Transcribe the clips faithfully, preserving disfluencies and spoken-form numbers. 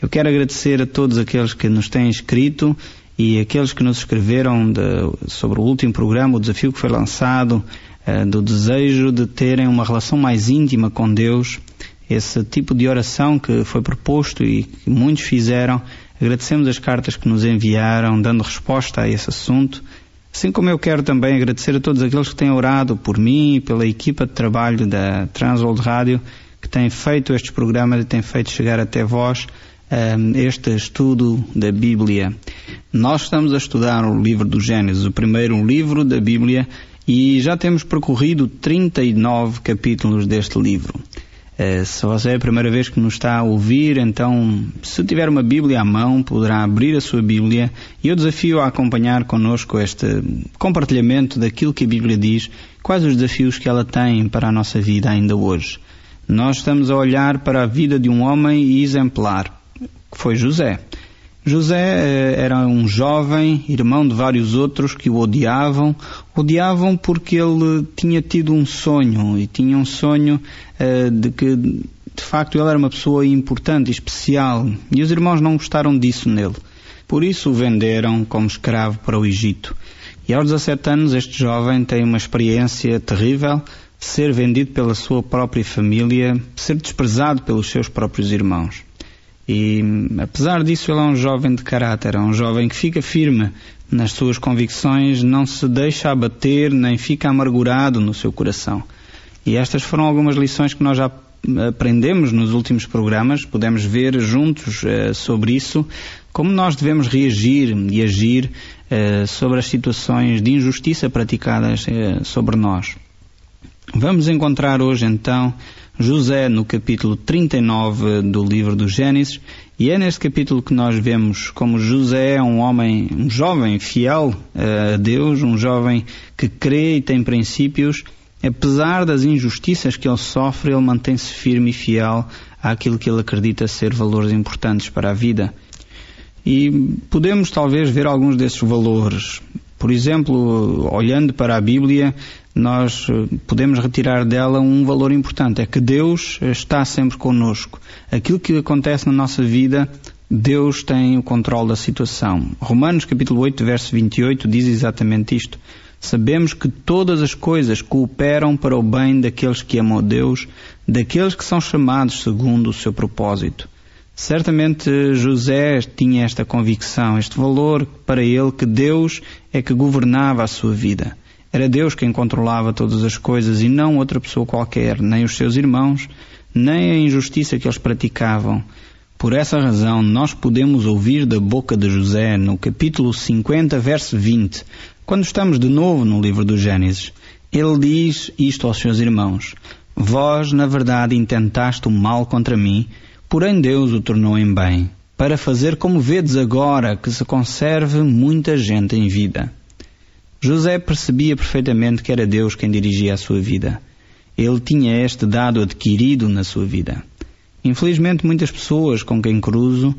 Eu quero agradecer a todos aqueles que nos têm escrito e aqueles que nos escreveram de, sobre o último programa, o desafio que foi lançado, uh, do desejo de terem uma relação mais íntima com Deus, esse tipo de oração que foi proposto e que muitos fizeram. Agradecemos as cartas que nos enviaram, dando resposta a esse assunto. Assim como eu quero também agradecer a todos aqueles que têm orado por mim e pela equipa de trabalho da Transworld Rádio, que têm feito estes programas e têm feito chegar até vós um, este estudo da Bíblia. Nós estamos a estudar o livro do Gênesis, o primeiro livro da Bíblia, e já temos percorrido trinta e nove capítulos deste livro. Uh, se você é a primeira vez que nos está a ouvir, então, se tiver uma Bíblia à mão, poderá abrir a sua Bíblia, e eu desafio a acompanhar connosco este compartilhamento daquilo que a Bíblia diz, quais os desafios que ela tem para a nossa vida ainda hoje. Nós estamos a olhar para a vida de um homem exemplar, que foi José. José era um jovem, irmão de vários outros que o odiavam, odiavam porque ele tinha tido um sonho, e tinha um sonho uh, de que, de facto, ele era uma pessoa importante e especial, e os irmãos não gostaram disso nele. Por isso o venderam como escravo para o Egito. E aos dezassete anos este jovem tem uma experiência terrível, de ser vendido pela sua própria família, de ser desprezado pelos seus próprios irmãos. E, apesar disso, ele é um jovem de caráter, é um jovem que fica firme nas suas convicções, não se deixa abater, nem fica amargurado no seu coração. E estas foram algumas lições que nós já aprendemos nos últimos programas, podemos ver juntos uh, sobre isso, como nós devemos reagir e agir uh, sobre as situações de injustiça praticadas uh, sobre nós. Vamos encontrar hoje, então, José no capítulo trinta e nove do livro do Gênesis, e é neste capítulo que nós vemos como José é um homem, um jovem fiel a Deus, um jovem que crê e tem princípios. Apesar das injustiças que ele sofre, ele mantém-se firme e fiel àquilo que ele acredita ser valores importantes para a vida. E podemos talvez ver alguns desses valores. Por exemplo, olhando para a Bíblia, nós podemos retirar dela um valor importante, é que Deus está sempre connosco. Aquilo que acontece na nossa vida, Deus tem o controle da situação. Romanos capítulo oito, verso vinte e oito diz exatamente isto. Sabemos que todas as coisas cooperam para o bem daqueles que amam a Deus, daqueles que são chamados segundo o seu propósito. Certamente José tinha esta convicção, este valor para ele, que Deus é que governava a sua vida. Era Deus quem controlava todas as coisas e não outra pessoa qualquer, nem os seus irmãos, nem a injustiça que eles praticavam. Por essa razão, nós podemos ouvir da boca de José, no capítulo cinquenta, verso vinte, quando estamos de novo no livro do Gênesis. Ele diz isto aos seus irmãos: Vós, na verdade, intentaste o mal contra mim, porém Deus o tornou em bem, para fazer como vedes agora, que se conserve muita gente em vida. José percebia perfeitamente que era Deus quem dirigia a sua vida. Ele tinha este dado adquirido na sua vida. Infelizmente, muitas pessoas com quem cruzo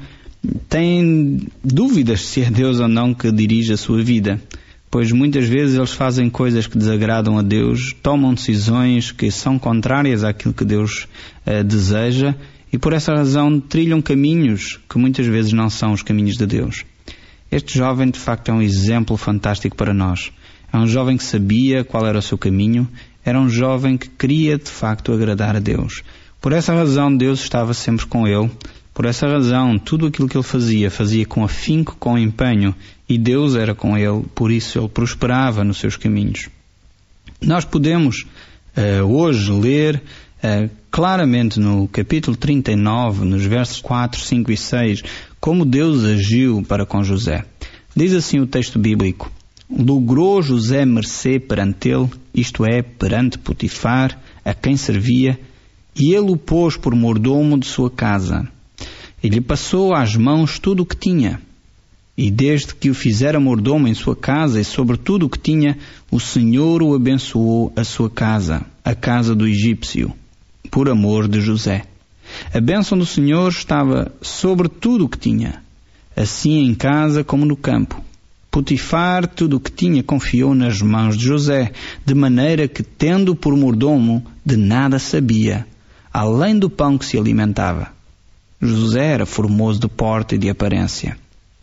têm dúvidas se é Deus ou não que dirige a sua vida, pois muitas vezes eles fazem coisas que desagradam a Deus, tomam decisões que são contrárias àquilo que Deus uh, deseja, e por essa razão trilham caminhos que muitas vezes não são os caminhos de Deus. Este jovem, de facto, é um exemplo fantástico para nós. É um jovem que sabia qual era o seu caminho, era um jovem que queria, de facto, agradar a Deus. Por essa razão, Deus estava sempre com ele. Por essa razão, tudo aquilo que ele fazia, fazia com afinco, com empenho, e Deus era com ele, por isso ele prosperava nos seus caminhos. Nós podemos uh, hoje ler uh, claramente no capítulo trinta e nove, nos versos quatro, cinco e seis, como Deus agiu para com José. Diz assim o texto bíblico: Logrou José mercê perante ele, isto é, perante Potifar, a quem servia, e ele o pôs por mordomo de sua casa. E lhe passou às mãos tudo o que tinha. E desde que o fizera mordomo em sua casa e sobre tudo o que tinha, o Senhor o abençoou a sua casa, a casa do egípcio, por amor de José. A bênção do Senhor estava sobre tudo o que tinha, assim em casa como no campo. Potifar tudo o que tinha confiou nas mãos de José, de maneira que, tendo por mordomo, de nada sabia, além do pão que se alimentava. José era formoso de porte e de aparência.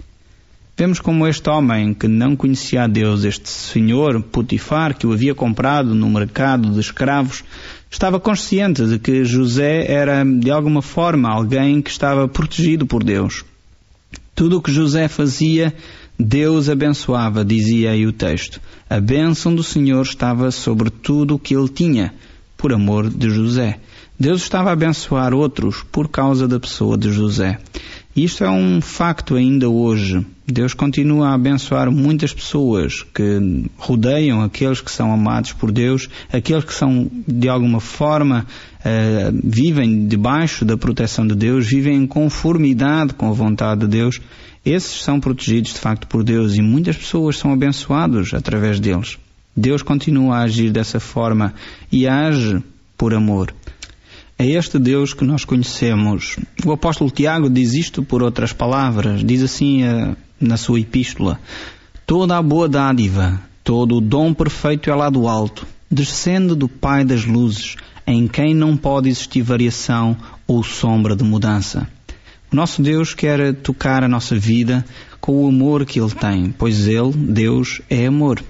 Vemos como este homem que não conhecia a Deus, este senhor Potifar, que o havia comprado no mercado de escravos, estava consciente de que José era, de alguma forma, alguém que estava protegido por Deus. Tudo o que José fazia, Deus abençoava, dizia aí o texto. A bênção do Senhor estava sobre tudo o que ele tinha, por amor de José. Deus estava a abençoar outros por causa da pessoa de José. E isto é um facto ainda hoje. Deus continua a abençoar muitas pessoas que rodeiam aqueles que são amados por Deus, aqueles que são, de alguma forma, uh, vivem debaixo da proteção de Deus, vivem em conformidade com a vontade de Deus. Esses são protegidos, de facto, por Deus e muitas pessoas são abençoadas através deles. Deus continua a agir dessa forma e age por amor. É este Deus que nós conhecemos. O apóstolo Tiago diz isto por outras palavras. Diz assim uh, na sua epístola: toda a boa dádiva, todo o dom perfeito é lá do alto, descende do Pai das luzes, em quem não pode existir variação ou sombra de mudança. O nosso Deus quer tocar a nossa vida com o amor que Ele tem, pois Ele, Deus, é amor.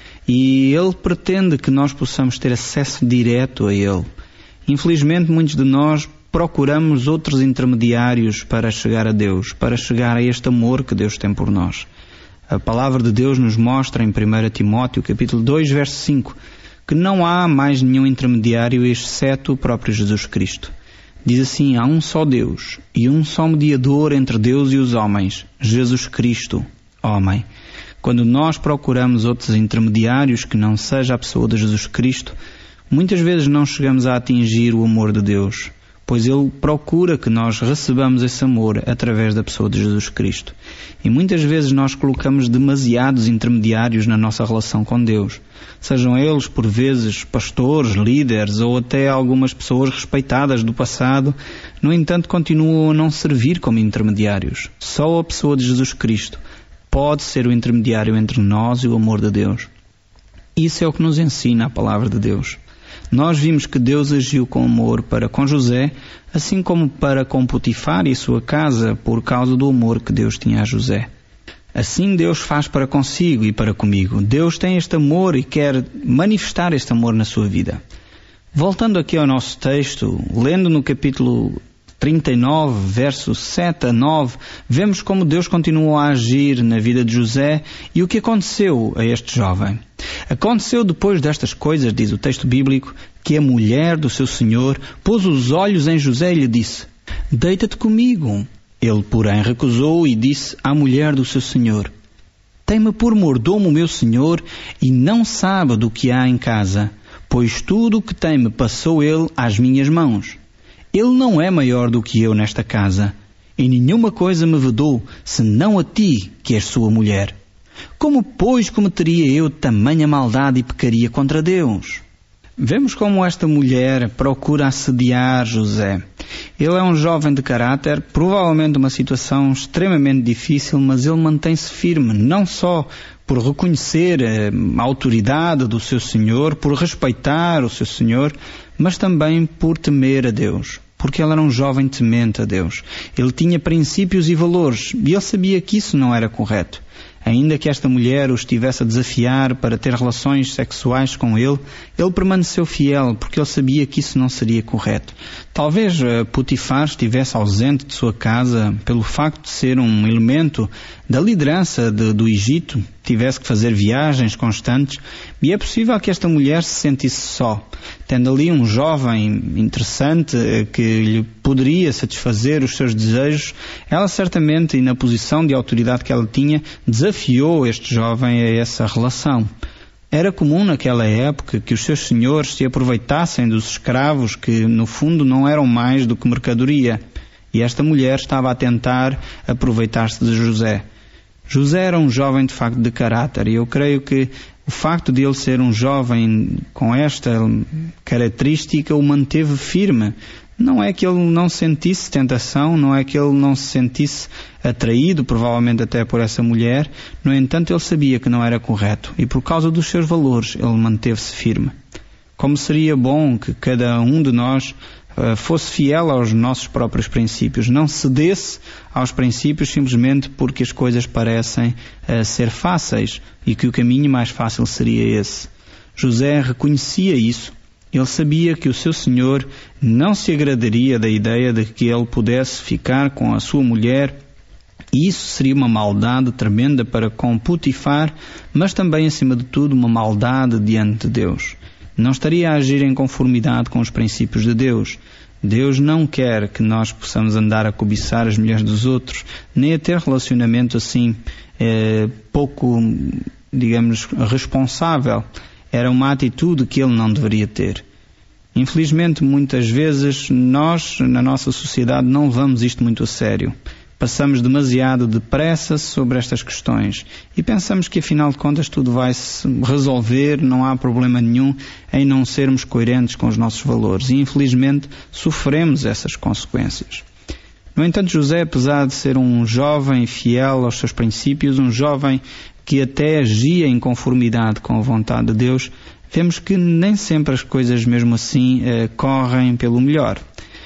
E Ele pretende que nós possamos ter acesso direto a Ele. Infelizmente, muitos de nós procuramos outros intermediários para chegar a Deus, para chegar a este amor que Deus tem por nós. A palavra de Deus nos mostra em primeiro Timóteo, capítulo dois, verso cinco, que não há mais nenhum intermediário exceto o próprio Jesus Cristo. Diz assim: há um só Deus e um só mediador entre Deus e os homens, Jesus Cristo, homem. Quando nós procuramos outros intermediários que não seja a pessoa de Jesus Cristo, muitas vezes não chegamos a atingir o amor de Deus, pois Ele procura que nós recebamos esse amor através da pessoa de Jesus Cristo. E muitas vezes nós colocamos demasiados intermediários na nossa relação com Deus. Sejam eles, por vezes, pastores, líderes ou até algumas pessoas respeitadas do passado, no entanto continuam a não servir como intermediários. Só a pessoa de Jesus Cristo pode ser o intermediário entre nós e o amor de Deus. Isso é o que nos ensina a palavra de Deus. Nós vimos que Deus agiu com amor para com José, assim como para com Potifar e sua casa, por causa do amor que Deus tinha a José. Assim Deus faz para consigo e para comigo. Deus tem este amor e quer manifestar este amor na sua vida. Voltando aqui ao nosso texto, lendo no capítulo trinta e nove, versos sete a nove, vemos como Deus continuou a agir na vida de José e o que aconteceu a este jovem. Aconteceu depois destas coisas, diz o texto bíblico, que a mulher do seu senhor pôs os olhos em José e lhe disse: deita-te comigo. Ele, porém, recusou e disse à mulher do seu senhor: tem-me por mordomo o meu senhor e não sabe do que há em casa, pois tudo o que tem me passou ele às minhas mãos. Ele não é maior do que eu nesta casa, e nenhuma coisa me vedou, senão a ti, que és sua mulher. Como, pois, cometeria eu tamanha maldade e pecaria contra Deus? Vemos como esta mulher procura assediar José. Ele é um jovem de caráter, provavelmente uma situação extremamente difícil, mas ele mantém-se firme, não só por reconhecer a autoridade do seu senhor, por respeitar o seu senhor, mas também por temer a Deus. Porque ele era um jovem temente a Deus. Ele tinha princípios e valores e ele sabia que isso não era correto. Ainda que esta mulher o estivesse a desafiar para ter relações sexuais com ele, ele permaneceu fiel porque ele sabia que isso não seria correto. Talvez Potifar estivesse ausente de sua casa pelo facto de ser um elemento da liderança de, do Egito, tivesse que fazer viagens constantes, e é possível que esta mulher se sentisse só, tendo ali um jovem interessante que lhe poderia satisfazer os seus desejos. Ela certamente, e na posição de autoridade que ela tinha, desafiou este jovem a essa relação. Era comum naquela época que os seus senhores se aproveitassem dos escravos que, no fundo, não eram mais do que mercadoria. E esta mulher estava a tentar aproveitar-se de José. José era um jovem, de facto, de caráter. E eu creio que o facto de ele ser um jovem com esta característica o manteve firme. Não é que ele não sentisse tentação, não é que ele não se sentisse atraído, provavelmente até por essa mulher. No entanto, ele sabia que não era correto e por causa dos seus valores ele manteve-se firme. Como seria bom que cada um de nós uh, fosse fiel aos nossos próprios princípios, não cedesse aos princípios simplesmente porque as coisas parecem uh, ser fáceis e que o caminho mais fácil seria esse. José reconhecia isso. Ele sabia que o seu senhor não se agradaria da ideia de que ele pudesse ficar com a sua mulher, e isso seria uma maldade tremenda para com Potifar, mas também, acima de tudo, uma maldade diante de Deus. Não estaria a agir em conformidade com os princípios de Deus. Deus não quer que nós possamos andar a cobiçar as mulheres dos outros, nem a ter relacionamento assim, eh, pouco, digamos, responsável. Era uma atitude que ele não deveria ter. Infelizmente, muitas vezes, nós, na nossa sociedade, não levamos isto muito a sério. Passamos demasiado depressa sobre estas questões e pensamos que, afinal de contas, tudo vai se resolver, não há problema nenhum em não sermos coerentes com os nossos valores. E, infelizmente, sofremos essas consequências. No entanto, José, apesar de ser um jovem fiel aos seus princípios, um jovem que até agia em conformidade com a vontade de Deus, vemos que nem sempre as coisas mesmo assim eh, correm pelo melhor.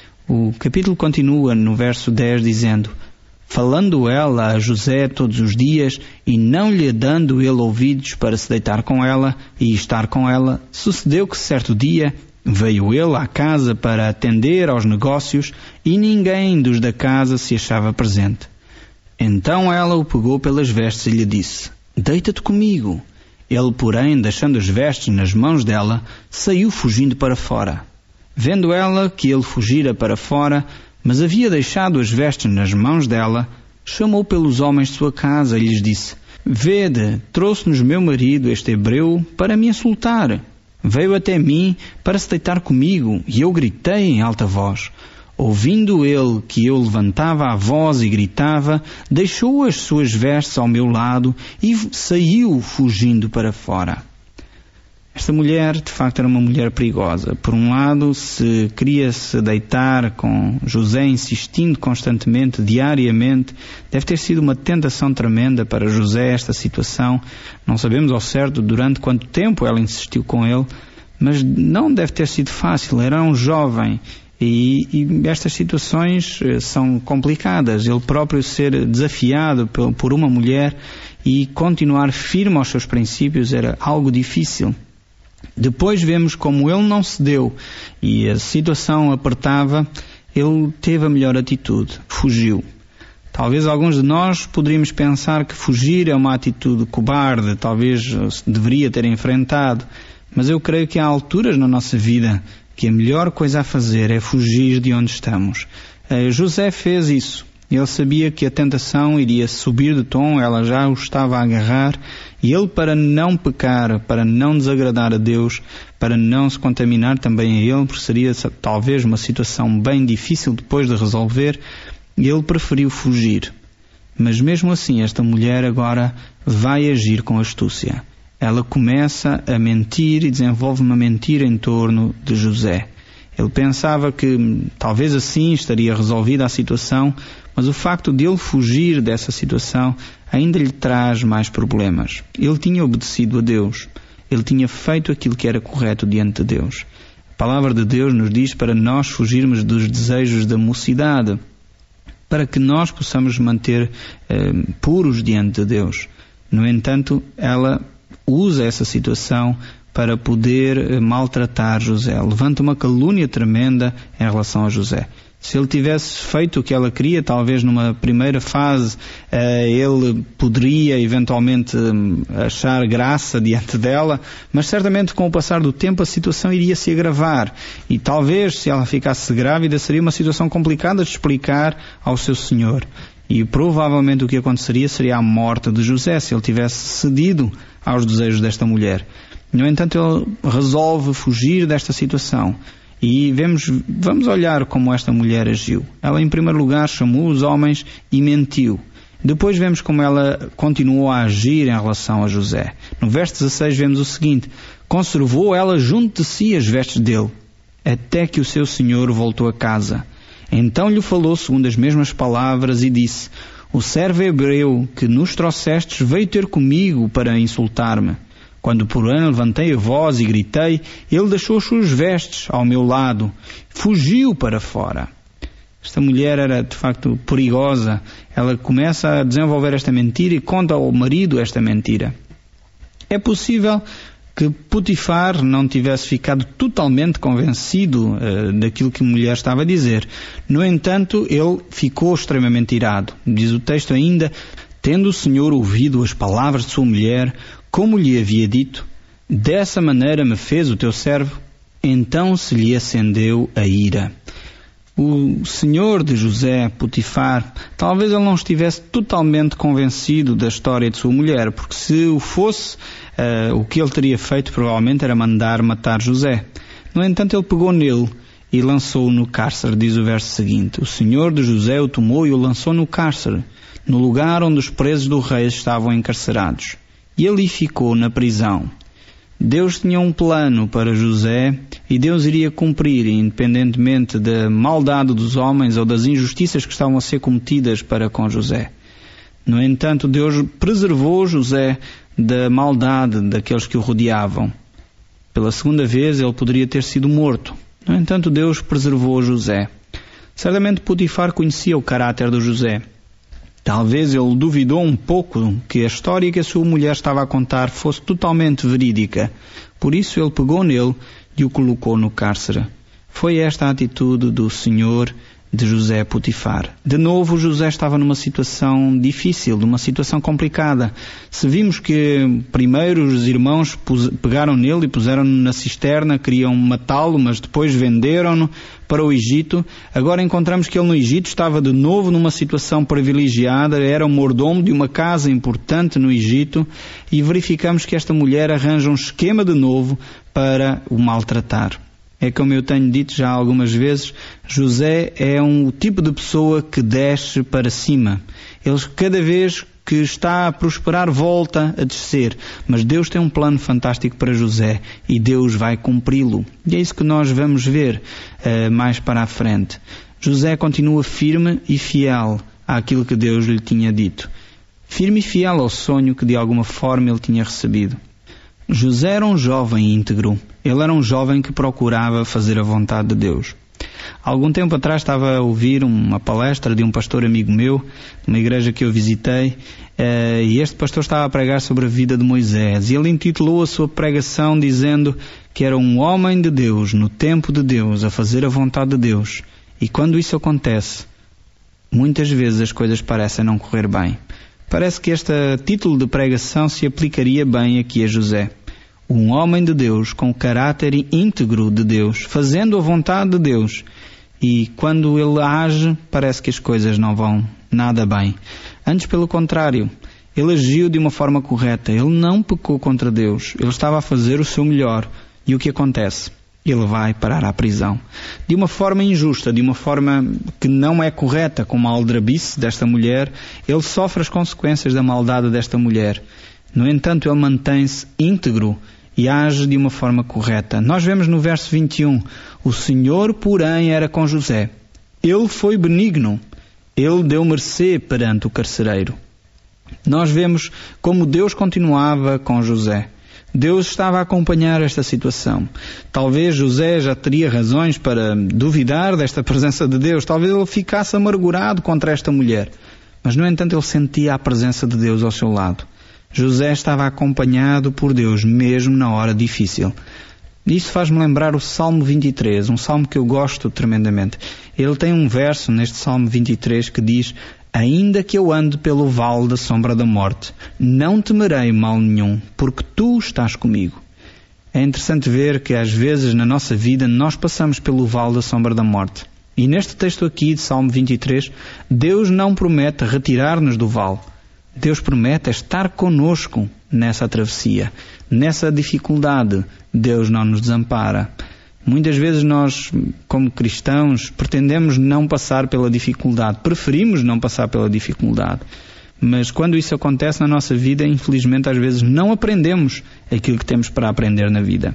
O capítulo continua no verso dez dizendo: falando ela a José todos os dias e não lhe dando ele ouvidos para se deitar com ela e estar com ela, sucedeu que certo dia veio ele à casa para atender aos negócios e ninguém dos da casa se achava presente. Então ela o pegou pelas vestes e lhe disse: deita-te comigo. Ele, porém, deixando as vestes nas mãos dela, saiu fugindo para fora. Vendo ela que ele fugira para fora, mas havia deixado as vestes nas mãos dela, chamou pelos homens de sua casa e lhes disse: vede, trouxe-nos meu marido, este hebreu, para me insultar. Veio até mim para se deitar comigo, e eu gritei em alta voz. Ouvindo ele que eu levantava a voz e gritava, deixou as suas vestes ao meu lado e saiu fugindo para fora. Esta mulher, de facto, era uma mulher perigosa. Por um lado, se queria se deitar com José, insistindo constantemente, diariamente, deve ter sido uma tentação tremenda para José esta situação. Não sabemos ao certo durante quanto tempo ela insistiu com ele, mas não deve ter sido fácil. Era um jovem. E, e estas situações são complicadas. Ele próprio ser desafiado por, por uma mulher e continuar firme aos seus princípios era algo difícil. Depois vemos como ele não cedeu e a situação apertava, ele teve a melhor atitude, fugiu. Talvez alguns de nós poderíamos pensar que fugir é uma atitude cobarde, talvez deveria ter enfrentado, mas eu creio que há alturas na nossa vida que a melhor coisa a fazer é fugir de onde estamos. Uh, José fez isso. Ele sabia que a tentação iria subir de tom, ela já o estava a agarrar, e ele, para não pecar, para não desagradar a Deus, para não se contaminar também a ele, porque seria talvez uma situação bem difícil depois de resolver, ele preferiu fugir. Mas mesmo assim, esta mulher agora vai agir com astúcia. Ela começa a mentir e desenvolve uma mentira em torno de José. Ele pensava que talvez assim estaria resolvida a situação, mas o facto de ele fugir dessa situação ainda lhe traz mais problemas. Ele tinha obedecido a Deus. Ele tinha feito aquilo que era correto diante de Deus. A palavra de Deus nos diz para nós fugirmos dos desejos da mocidade, para que nós possamos manter eh, puros diante de Deus. No entanto, ela usa essa situação para poder maltratar José. Levanta uma calúnia tremenda em relação a José. Se ele tivesse feito o que ela queria, talvez numa primeira fase, ele poderia eventualmente achar graça diante dela, mas certamente com o passar do tempo a situação iria se agravar. E talvez, se ela ficasse grávida, seria uma situação complicada de explicar ao seu senhor. E provavelmente o que aconteceria seria a morte de José, se ele tivesse cedido aos desejos desta mulher. No entanto, ele resolve fugir desta situação. E vemos, vamos olhar como esta mulher agiu. Ela, em primeiro lugar, chamou os homens e mentiu. Depois vemos como ela continuou a agir em relação a José. No verso dezasseis vemos o seguinte: conservou ela junto de si as vestes dele, até que o seu senhor voltou a casa. Então lhe falou segundo as mesmas palavras e disse: o servo hebreu que nos trouxestes veio ter comigo para insultar-me. Quando, porém, levantei a voz e gritei, ele deixou as suas vestes ao meu lado, fugiu para fora. Esta mulher era, de facto, perigosa. Ela começa a desenvolver esta mentira e conta ao marido esta mentira. É possível que Potifar não tivesse ficado totalmente convencido uh, daquilo que a mulher estava a dizer. No entanto, ele ficou extremamente irado. Diz o texto ainda, tendo o Senhor ouvido as palavras de sua mulher, como lhe havia dito, dessa maneira me fez o teu servo, então se lhe acendeu a ira. O senhor de José, Potifar, talvez ele não estivesse totalmente convencido da história de sua mulher, porque se o fosse, uh, o que ele teria feito provavelmente era mandar matar José. No entanto, ele pegou nele e lançou-o no cárcere, diz o verso seguinte. O senhor de José o tomou e o lançou no cárcere, no lugar onde os presos do rei estavam encarcerados. E ali ficou na prisão. Deus tinha um plano para José e Deus iria cumprir, independentemente da maldade dos homens ou das injustiças que estavam a ser cometidas para com José. No entanto, Deus preservou José da maldade daqueles que o rodeavam. Pela segunda vez, ele poderia ter sido morto. No entanto, Deus preservou José. Certamente Potifar conhecia o caráter de José. Talvez ele duvidou um pouco que a história que a sua mulher estava a contar fosse totalmente verídica. Por isso ele pegou nele e o colocou no cárcere. Foi esta a atitude do senhor de José Potifar. De novo, José estava numa situação difícil, numa situação complicada. Se vimos que primeiro os irmãos pegaram nele e puseram-no na cisterna, queriam matá-lo, mas depois venderam-no para o Egito, agora encontramos que ele no Egito estava de novo numa situação privilegiada, era o mordomo de uma casa importante no Egito, e verificamos que esta mulher arranja um esquema de novo para o maltratar. É como eu tenho dito já algumas vezes, José é um tipo de pessoa que desce para cima. Ele cada vez que está a prosperar volta a descer. Mas Deus tem um plano fantástico para José e Deus vai cumpri-lo. E é isso que nós vamos ver uh, mais para a frente. José continua firme e fiel àquilo que Deus lhe tinha dito. Firme e fiel ao sonho que de alguma forma ele tinha recebido. José era um jovem íntegro. Ele era um jovem que procurava fazer a vontade de Deus. Há algum tempo atrás estava a ouvir uma palestra de um pastor amigo meu, numa igreja que eu visitei, e este pastor estava a pregar sobre a vida de Moisés. E ele intitulou a sua pregação dizendo que era um homem de Deus, no tempo de Deus, a fazer a vontade de Deus. E quando isso acontece, muitas vezes as coisas parecem não correr bem. Parece que este título de pregação se aplicaria bem aqui a José. Um homem de Deus, com o caráter íntegro de Deus, fazendo a vontade de Deus. E quando ele age, parece que as coisas não vão nada bem. Antes, pelo contrário, ele agiu de uma forma correta. Ele não pecou contra Deus. Ele estava a fazer o seu melhor. E o que acontece? Ele vai parar à prisão. De uma forma injusta, de uma forma que não é correta, como a aldrabice desta mulher, ele sofre as consequências da maldade desta mulher. No entanto, ele mantém-se íntegro e age de uma forma correta. Nós vemos no verso vinte e um, o Senhor, porém, era com José. Ele foi benigno. Ele deu mercê perante o carcereiro. Nós vemos como Deus continuava com José. Deus estava a acompanhar esta situação. Talvez José já teria razões para duvidar desta presença de Deus. Talvez ele ficasse amargurado contra esta mulher. Mas, no entanto, ele sentia a presença de Deus ao seu lado. José estava acompanhado por Deus, mesmo na hora difícil. Isso faz-me lembrar o Salmo vinte e três, um salmo que eu gosto tremendamente. Ele tem um verso neste Salmo vinte e três que diz: ainda que eu ande pelo vale da sombra da morte, não temerei mal nenhum, porque tu estás comigo. É interessante ver que às vezes na nossa vida nós passamos pelo vale da sombra da morte. E neste texto aqui de Salmo vinte e três, Deus não promete retirar-nos do vale. Deus promete estar conosco nessa travessia, nessa dificuldade. Deus não nos desampara. Muitas vezes nós, como cristãos, pretendemos não passar pela dificuldade, preferimos não passar pela dificuldade. Mas quando isso acontece na nossa vida, infelizmente às vezes não aprendemos aquilo que temos para aprender na vida.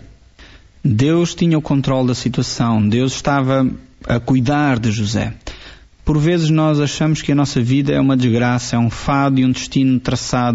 Deus tinha o controle da situação, Deus estava a cuidar de José. Por vezes nós achamos que a nossa vida é uma desgraça, é um fado e um destino traçado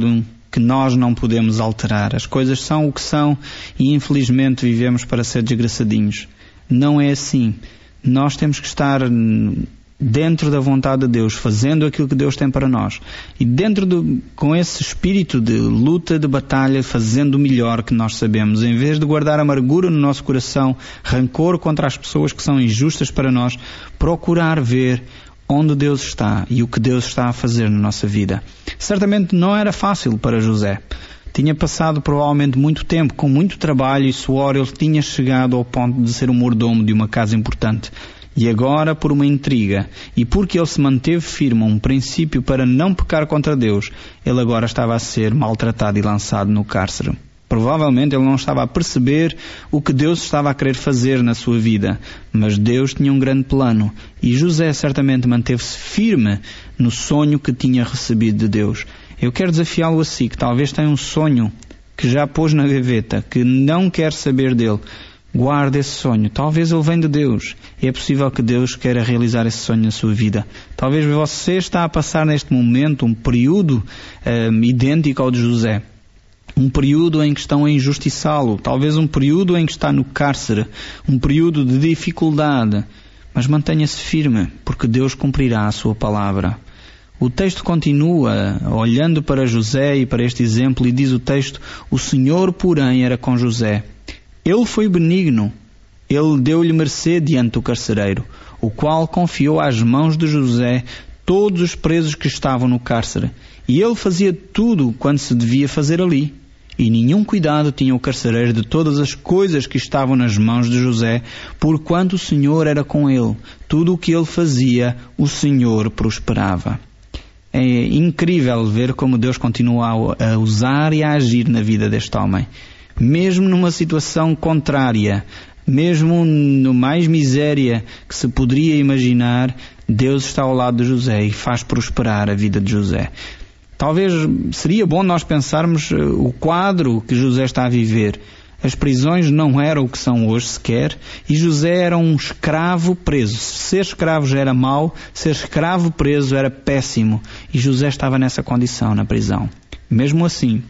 que nós não podemos alterar. As coisas são o que são e infelizmente vivemos para ser desgraçadinhos. Não é assim. Nós temos que estar dentro da vontade de Deus, fazendo aquilo que Deus tem para nós. E dentro do, com esse espírito de luta, de batalha, fazendo o melhor que nós sabemos. Em vez de guardar amargura no nosso coração, rancor contra as pessoas que são injustas para nós, procurar ver onde Deus está e o que Deus está a fazer na nossa vida. Certamente não era fácil para José. Tinha passado provavelmente muito tempo, com muito trabalho e suor, ele tinha chegado ao ponto de ser o mordomo de uma casa importante. E agora, por uma intriga, e porque ele se manteve firme a um princípio para não pecar contra Deus, ele agora estava a ser maltratado e lançado no cárcere. Provavelmente ele não estava a perceber o que Deus estava a querer fazer na sua vida, mas Deus tinha um grande plano e José certamente manteve-se firme no sonho que tinha recebido de Deus. Eu quero desafiá-lo assim, que talvez tenha um sonho que já pôs na gaveta, que não quer saber dele. Guarde esse sonho. Talvez ele venha de Deus. E é possível que Deus queira realizar esse sonho na sua vida. Talvez você está a passar neste momento um período um, idêntico ao de José. Um período em que estão a injustiçá-lo. Talvez um período em que está no cárcere. Um período de dificuldade. Mas mantenha-se firme, porque Deus cumprirá a sua palavra. O texto continua, olhando para José e para este exemplo, e diz o texto: o Senhor, porém, era com José. Ele foi benigno. Ele deu-lhe mercê diante do carcereiro, o qual confiou às mãos de José todos os presos que estavam no cárcere. E ele fazia tudo quanto se devia fazer ali. E nenhum cuidado tinha o carcereiro de todas as coisas que estavam nas mãos de José, porquanto o Senhor era com ele. Tudo o que ele fazia, o Senhor prosperava. É incrível ver como Deus continua a usar e a agir na vida deste homem. Mesmo numa situação contrária, mesmo no mais miséria que se poderia imaginar, Deus está ao lado de José e faz prosperar a vida de José. Talvez seria bom nós pensarmos o quadro que José está a viver. As prisões não eram o que são hoje sequer, e José era um escravo preso. Ser escravo já era mau, ser escravo preso era péssimo, e José estava nessa condição na prisão. Mesmo assim,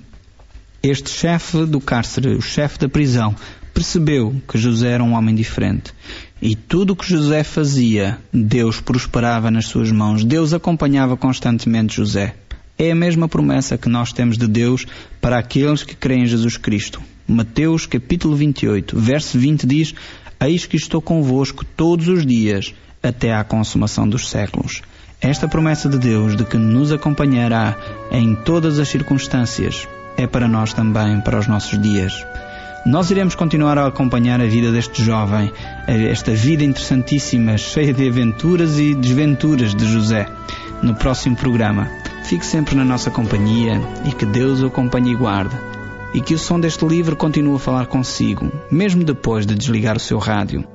este chefe do cárcere, o chefe da prisão, percebeu que José era um homem diferente. E tudo o que José fazia, Deus prosperava nas suas mãos. Deus acompanhava constantemente José. É a mesma promessa que nós temos de Deus para aqueles que creem em Jesus Cristo. Mateus capítulo vinte e oito, verso vinte diz: eis que estou convosco todos os dias, até à consumação dos séculos. Esta promessa de Deus de que nos acompanhará em todas as circunstâncias é para nós também, para os nossos dias. Nós iremos continuar a acompanhar a vida deste jovem, esta vida interessantíssima, cheia de aventuras e desventuras de José, no próximo programa. Fique sempre na nossa companhia e que Deus o acompanhe e guarde. E que o som deste livro continue a falar consigo, mesmo depois de desligar o seu rádio.